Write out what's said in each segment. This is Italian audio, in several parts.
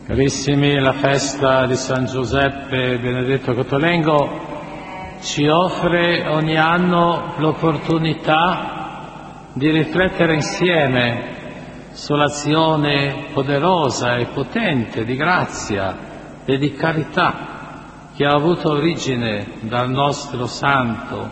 Carissimi, la festa di San Giuseppe Benedetto Cotolengo ci offre ogni anno l'opportunità di riflettere insieme sull'azione poderosa e potente di grazia e di carità che ha avuto origine dal nostro Santo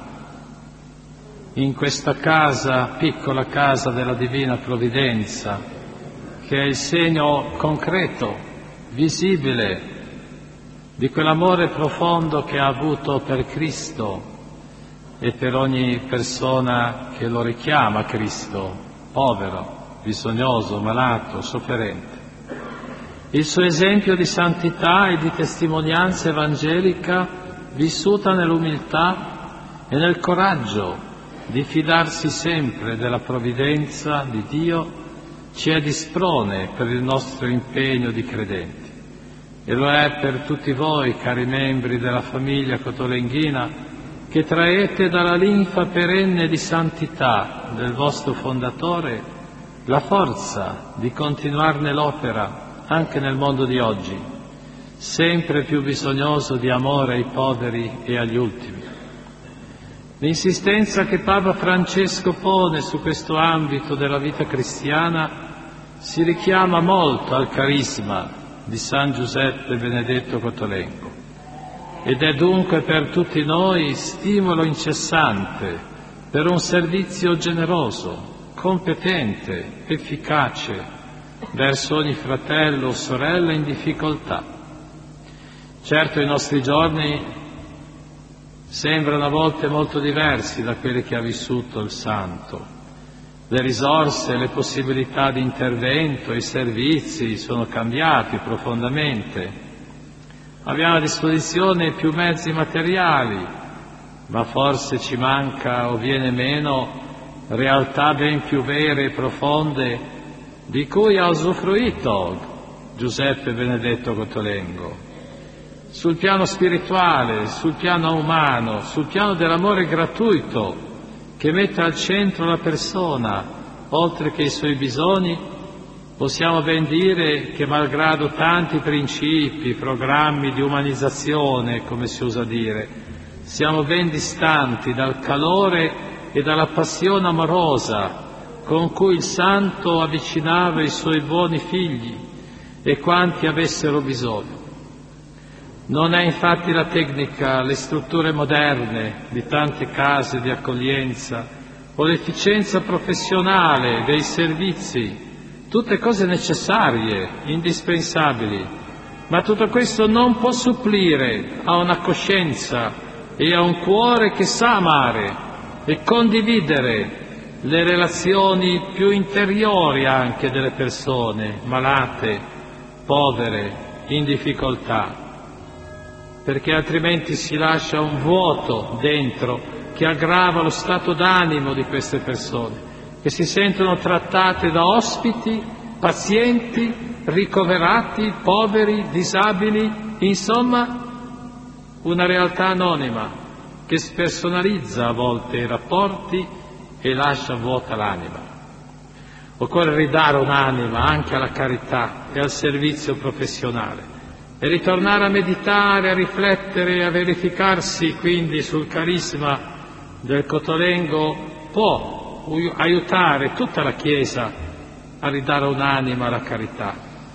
in questa casa, piccola casa della Divina Provvidenza, che è il segno concreto, visibile, di quell'amore profondo che ha avuto per Cristo e per ogni persona che lo richiama a Cristo, povero, bisognoso, malato, sofferente. Il suo esempio di santità e di testimonianza evangelica vissuta nell'umiltà e nel coraggio di fidarsi sempre della provvidenza di Dio ci è di sprone per il nostro impegno di credenti. E lo è per tutti voi, cari membri della famiglia cotolenghina, che traete dalla linfa perenne di santità del vostro fondatore la forza di continuarne l'opera anche nel mondo di oggi, sempre più bisognoso di amore ai poveri e agli ultimi. L'insistenza che Papa Francesco pone su questo ambito della vita cristiana si richiama molto al carisma di San Giuseppe Benedetto Cotolengo ed è dunque per tutti noi stimolo incessante per un servizio generoso, competente, efficace verso ogni fratello o sorella in difficoltà. Certo, i nostri giorni sembrano a volte molto diversi da quelli che ha vissuto il Santo. Le risorse, le possibilità di intervento, i servizi sono cambiati profondamente. Abbiamo a disposizione più mezzi materiali, ma forse ci manca o viene meno realtà ben più vere e profonde di cui ha usufruito Giuseppe Benedetto Cotolengo. Sul piano spirituale, sul piano umano, sul piano dell'amore gratuito, che mette al centro la persona, oltre che i suoi bisogni, possiamo ben dire che malgrado tanti principi, programmi di umanizzazione, come si usa dire, siamo ben distanti dal calore e dalla passione amorosa con cui il Santo avvicinava i suoi buoni figli e quanti avessero bisogno. Non è infatti la tecnica, le strutture moderne di tante case di accoglienza o l'efficienza professionale dei servizi, tutte cose necessarie, indispensabili, ma tutto questo non può supplire a una coscienza e a un cuore che sa amare e condividere le relazioni più interiori anche delle persone malate, povere, in difficoltà, perché altrimenti si lascia un vuoto dentro che aggrava lo stato d'animo di queste persone, che si sentono trattate da ospiti, pazienti, ricoverati, poveri, disabili, insomma una realtà anonima che spersonalizza a volte i rapporti e lascia vuota l'anima. Occorre ridare un'anima anche alla carità e al servizio professionale, e ritornare a meditare, a riflettere, a verificarsi quindi sul carisma del Cotolengo può aiutare tutta la Chiesa a ridare un'anima alla carità,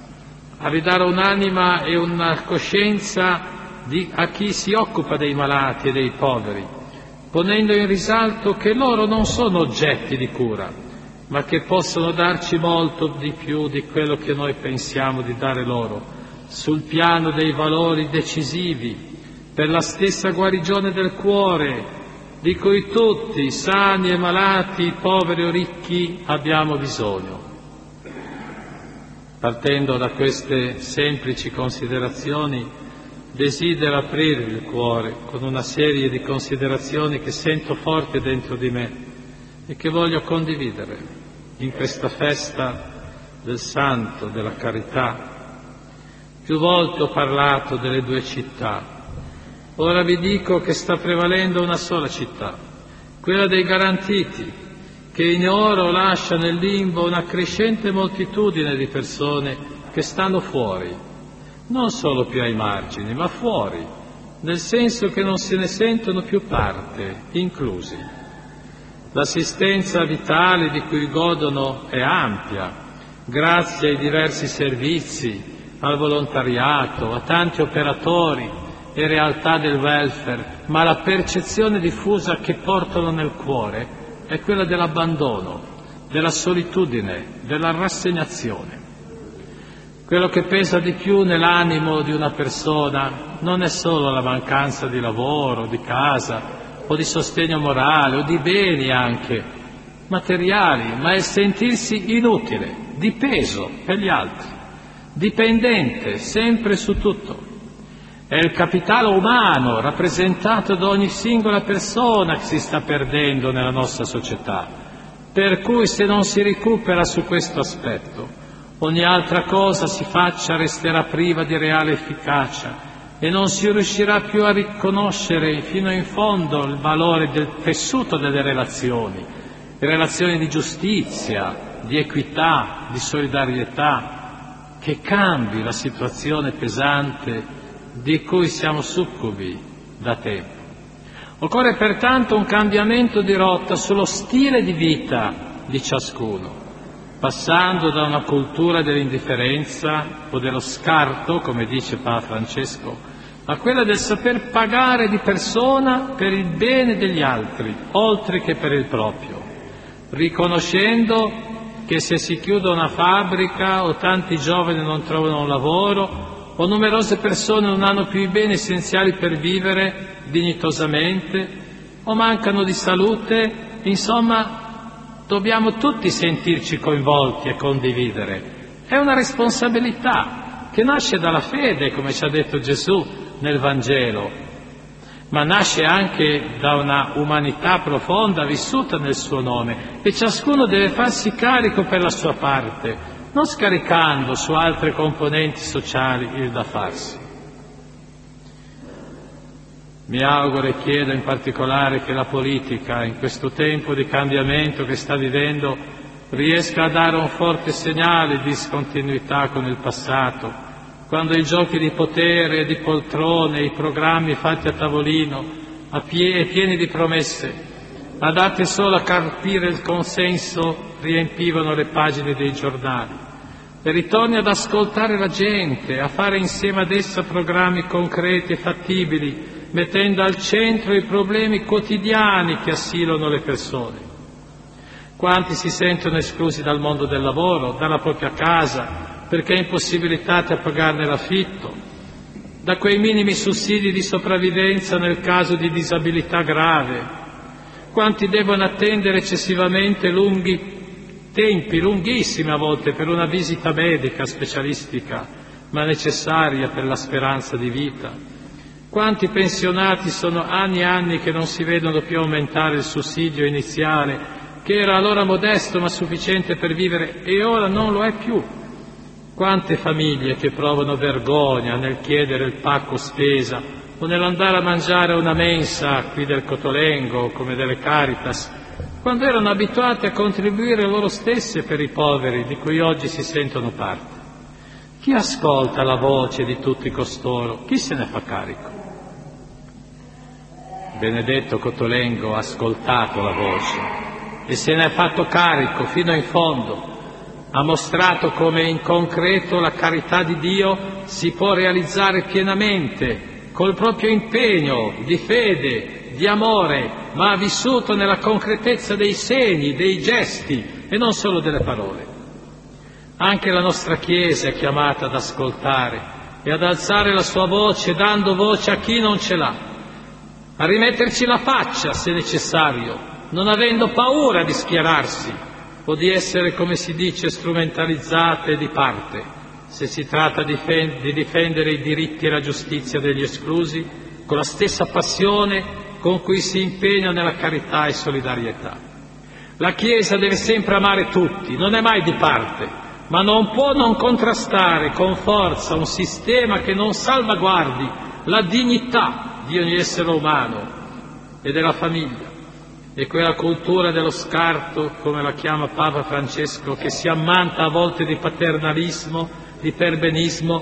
a ridare un'anima e una coscienza a chi si occupa dei malati e dei poveri, ponendo in risalto che loro non sono oggetti di cura, ma che possono darci molto di più di quello che noi pensiamo di dare loro, sul piano dei valori decisivi per la stessa guarigione del cuore, di cui tutti, sani e malati, poveri o ricchi, abbiamo bisogno. Partendo da queste semplici considerazioni, desidero aprirvi il cuore con una serie di considerazioni che sento forti dentro di me e che voglio condividere in questa festa del Santo, della carità. Più volte ho parlato delle due città, ora vi dico che sta prevalendo una sola città, quella dei garantiti, che in oro lascia nel limbo una crescente moltitudine di persone che stanno fuori, non solo più ai margini, ma fuori, nel senso che non se ne sentono più parte, inclusi. L'assistenza vitale di cui godono è ampia, grazie ai diversi servizi, al volontariato, a tanti operatori e realtà del welfare, ma la percezione diffusa che portano nel cuore è quella dell'abbandono, della solitudine, della rassegnazione. Quello che pesa di più nell'animo di una persona non è solo la mancanza di lavoro, di casa, o di sostegno morale, o di beni anche materiali, ma è il sentirsi inutile, di peso per gli altri, dipendente sempre su tutto. È il capitale umano rappresentato da ogni singola persona che si sta perdendo nella nostra società, per cui se non si recupera su questo aspetto, ogni altra cosa si faccia resterà priva di reale efficacia e non si riuscirà più a riconoscere fino in fondo il valore del tessuto delle relazioni di giustizia, di equità, di solidarietà, che cambi la situazione pesante di cui siamo succubi da tempo. Occorre pertanto un cambiamento di rotta sullo stile di vita di ciascuno, passando da una cultura dell'indifferenza o dello scarto, come dice Papa Francesco, a quella del saper pagare di persona per il bene degli altri, oltre che per il proprio, riconoscendo che se si chiude una fabbrica o tanti giovani non trovano un lavoro o numerose persone non hanno più i beni essenziali per vivere dignitosamente o mancano di salute, insomma dobbiamo tutti sentirci coinvolti e condividere. È una responsabilità che nasce dalla fede, come ci ha detto Gesù nel Vangelo, ma nasce anche da una umanità profonda vissuta nel suo nome, e ciascuno deve farsi carico per la sua parte, non scaricando su altre componenti sociali il da farsi. Mi auguro e chiedo in particolare che la politica, in questo tempo di cambiamento che sta vivendo, riesca a dare un forte segnale di discontinuità con il passato, quando i giochi di potere e di poltrone, i programmi fatti a tavolino, pieni di promesse, adatte solo a carpire il consenso, riempivano le pagine dei giornali, e ritorni ad ascoltare la gente, a fare insieme ad essa programmi concreti e fattibili, mettendo al centro i problemi quotidiani che assilano le persone. Quanti si sentono esclusi dal mondo del lavoro, dalla propria casa, perché impossibilitati a pagarne l'affitto, da quei minimi sussidi di sopravvivenza nel caso di disabilità grave. Quanti devono attendere eccessivamente tempi lunghissimi a volte per una visita medica specialistica, ma necessaria per la speranza di vita. Quanti pensionati sono anni e anni che non si vedono più aumentare il sussidio iniziale, che era allora modesto ma sufficiente per vivere, e ora non lo è più. Quante famiglie che provano vergogna nel chiedere il pacco spesa o nell'andare a mangiare una mensa qui del Cotolengo, come delle Caritas, quando erano abituate a contribuire loro stesse per i poveri di cui oggi si sentono parte. Chi ascolta la voce di tutti costoro? Chi se ne fa carico? Benedetto Cotolengo ha ascoltato la voce e se ne è fatto carico fino in fondo. Ha mostrato come in concreto la carità di Dio si può realizzare pienamente col proprio impegno di fede, di amore, ma ha vissuto nella concretezza dei segni, dei gesti e non solo delle parole. Anche la nostra Chiesa è chiamata ad ascoltare e ad alzare la sua voce, dando voce a chi non ce l'ha, a rimetterci la faccia se necessario, non avendo paura di schierarsi o di essere, come si dice, strumentalizzate di parte, se si tratta di difendere i diritti e la giustizia degli esclusi, con la stessa passione con cui si impegna nella carità e solidarietà. La Chiesa deve sempre amare tutti, non è mai di parte, ma non può non contrastare con forza un sistema che non salvaguardi la dignità di ogni essere umano e della famiglia. E quella cultura dello scarto, come la chiama Papa Francesco, che si ammanta a volte di paternalismo, di perbenismo,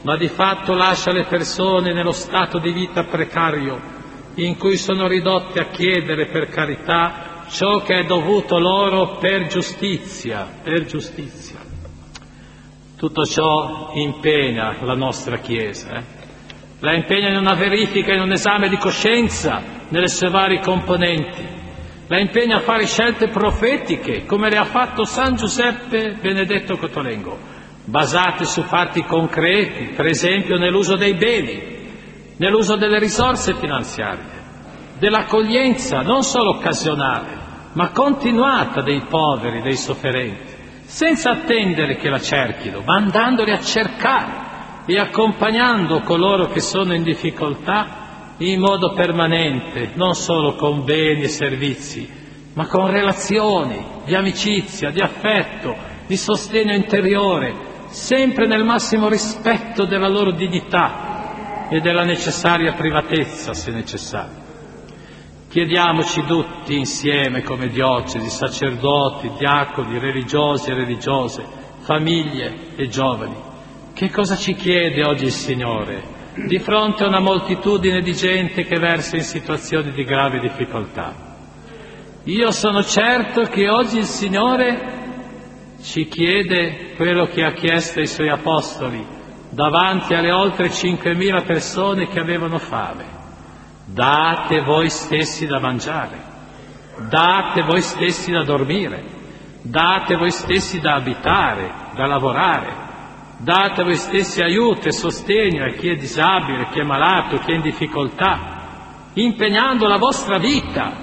ma di fatto lascia le persone nello stato di vita precario in cui sono ridotte a chiedere per carità ciò che è dovuto loro per giustizia, per giustizia. Tutto ciò impegna la nostra Chiesa, la impegna in una verifica, in un esame di coscienza nelle sue varie componenti, la impegna a fare scelte profetiche come le ha fatto San Giuseppe Benedetto Cotolengo, basate su fatti concreti, per esempio nell'uso dei beni, nell'uso delle risorse finanziarie, dell'accoglienza non solo occasionale, ma continuata dei poveri, dei sofferenti, senza attendere che la cerchino, ma andandoli a cercare e accompagnando coloro che sono in difficoltà in modo permanente, non solo con beni e servizi, ma con relazioni di amicizia, di affetto, di sostegno interiore, sempre nel massimo rispetto della loro dignità e della necessaria privatezza, se necessario. Chiediamoci tutti insieme come diocesi, sacerdoti, diaconi, religiosi e religiose, famiglie e giovani, che cosa ci chiede oggi il Signore di fronte a una moltitudine di gente che versa in situazioni di grave difficoltà. Io sono certo che oggi il Signore ci chiede quello che ha chiesto ai Suoi Apostoli davanti alle oltre 5.000 persone che avevano fame. Date voi stessi da mangiare, date voi stessi da dormire, date voi stessi da abitare, da lavorare, date voi stessi aiuto e sostegno a chi è disabile, chi è malato, chi è in difficoltà, impegnando la vostra vita,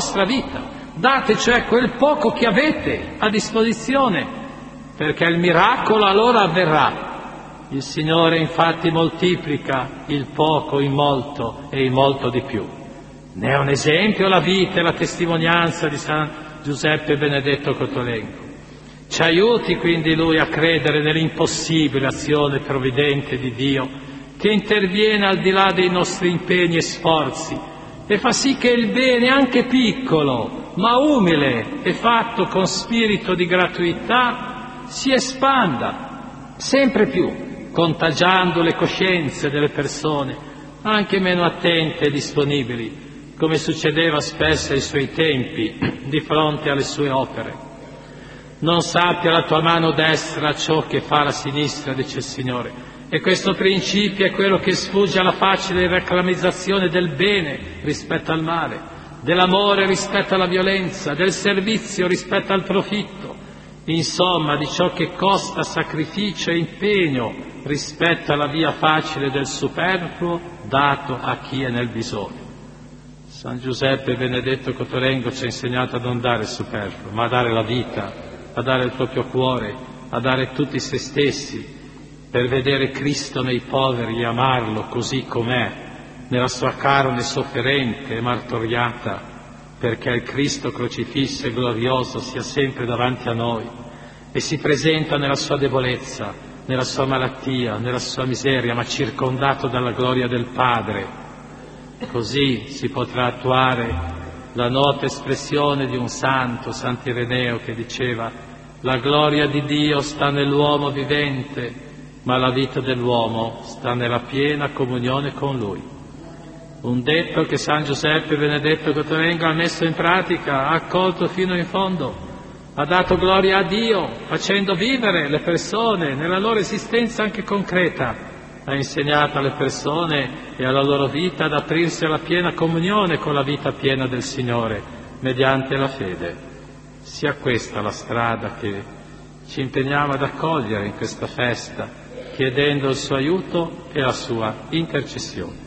date cioè quel poco che avete a disposizione, perché il miracolo allora avverrà. Il Signore infatti moltiplica il poco in molto e in molto di più. Ne è un esempio la vita e la testimonianza di San Giuseppe Benedetto Cotolengo. Ci aiuti quindi Lui a credere nell'impossibile azione provvidente di Dio, che interviene al di là dei nostri impegni e sforzi e fa sì che il bene, anche piccolo, ma umile e fatto con spirito di gratuità, si espanda sempre più, contagiando le coscienze delle persone, anche meno attente e disponibili, come succedeva spesso ai Suoi tempi, di fronte alle Sue opere. Non sappia la tua mano destra ciò che fa la sinistra, dice il Signore. E questo principio è quello che sfugge alla facile reclamizzazione del bene rispetto al male, dell'amore rispetto alla violenza, del servizio rispetto al profitto, insomma di ciò che costa sacrificio e impegno rispetto alla via facile del superfluo dato a chi è nel bisogno. San Giuseppe Benedetto Cotolengo ci ha insegnato a non dare il superfluo, ma a dare la vita, a dare il proprio cuore, a dare tutti se stessi, per vedere Cristo nei poveri e amarlo così com'è, nella sua carne sofferente e martoriata, perché il Cristo crocifisso e glorioso sia sempre davanti a noi e si presenta nella sua debolezza, nella sua malattia, nella sua miseria, ma circondato dalla gloria del Padre. Così si potrà attuare la nota espressione di un santo, Sant'Ireneo, che diceva: la gloria di Dio sta nell'uomo vivente, ma la vita dell'uomo sta nella piena comunione con Lui. Un detto che San Giuseppe Benedetto Cotolengo ha messo in pratica, ha accolto fino in fondo, ha dato gloria a Dio facendo vivere le persone nella loro esistenza anche concreta, ha insegnato alle persone e alla loro vita ad aprirsi alla piena comunione con la vita piena del Signore mediante la fede. Sia questa la strada che ci impegniamo ad accogliere in questa festa, chiedendo il suo aiuto e la sua intercessione.